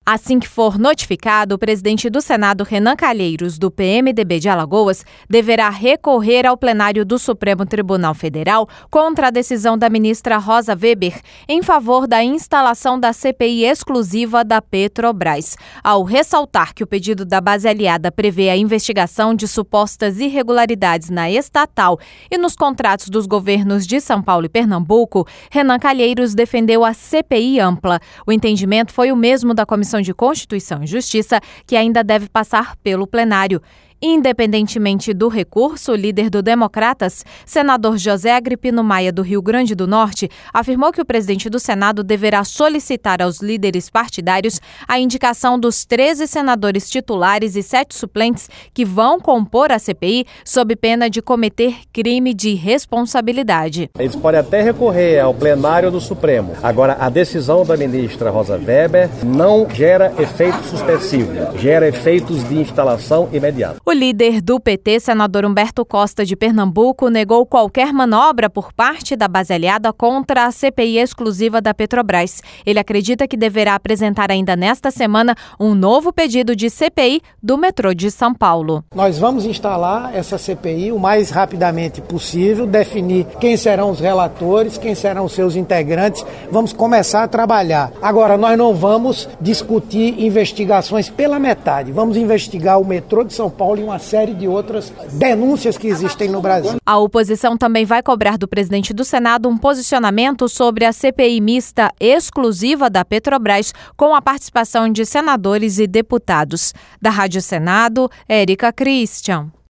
Assim que for notificado, o presidente do Senado, Renan Calheiros, do PMDB de Alagoas, deverá recorrer ao plenário do Supremo Tribunal Federal contra a decisão da ministra Rosa Weber em favor da instalação da CPI exclusiva da Petrobras. Ao ressaltar que o pedido da base aliada prevê a investigação de supostas irregularidades na estatal e nos contratos dos governos de São Paulo e Pernambuco, Renan Calheiros defendeu a CPI ampla. O entendimento foi o mesmo da Comissão de Constituição e Justiça, que ainda deve passar pelo plenário. Independentemente do recurso, o líder do Democratas, senador José Agripino Maia, do Rio Grande do Norte, afirmou que o presidente do Senado deverá solicitar aos líderes partidários a indicação dos 13 senadores titulares e 7 suplentes que vão compor a CPI sob pena de cometer crime de responsabilidade. Eles podem até recorrer ao plenário do Supremo. Agora, a decisão da ministra Rosa Weber não gera efeito suspensivo, gera efeitos de instalação imediata. O líder do PT, senador Humberto Costa, de Pernambuco, negou qualquer manobra por parte da base aliada contra a CPI exclusiva da Petrobras. Ele acredita que deverá apresentar ainda nesta semana um novo pedido de CPI do metrô de São Paulo. Nós vamos instalar essa CPI o mais rapidamente possível, definir quem serão os relatores, quem serão os seus integrantes. Vamos começar a trabalhar. Agora, nós não vamos discutir investigações pela metade. Vamos investigar o metrô de São Paulo e uma série de outras denúncias que existem no Brasil. A oposição também vai cobrar do presidente do Senado um posicionamento sobre a CPI mista exclusiva da Petrobras, com a participação de senadores e deputados. Da Rádio Senado, Érica Christian.